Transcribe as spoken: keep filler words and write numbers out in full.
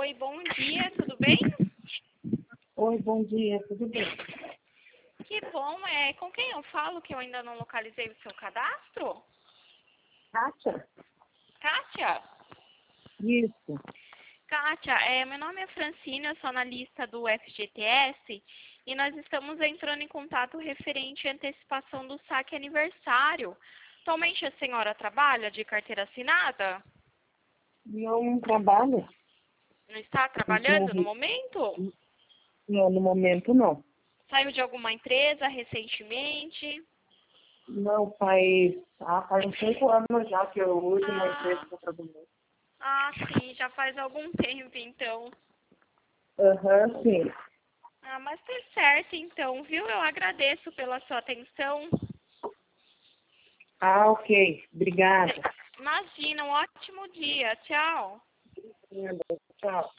Oi, bom dia, tudo bem? Oi, bom dia, tudo bem? Que bom, é com quem eu falo que eu ainda não localizei o seu cadastro? Kátia? Kátia? Isso. Kátia, é, meu nome é Francine, eu sou analista do F G T S e nós estamos entrando em contato referente à antecipação do saque aniversário. Atualmente a senhora trabalha de carteira assinada? Não trabalho? Não está trabalhando no momento? Não, no momento não. Saiu de alguma empresa recentemente? Não, faz, ah, faz uns cinco anos já que eu uso uma empresa Ah, para trabalhar. ah, sim, já faz algum tempo então. Aham, sim. Ah, mas tá certo então, viu? Eu agradeço pela sua atenção. Ah, ok. Obrigada. Imagina, um ótimo dia. Tchau. Tchau.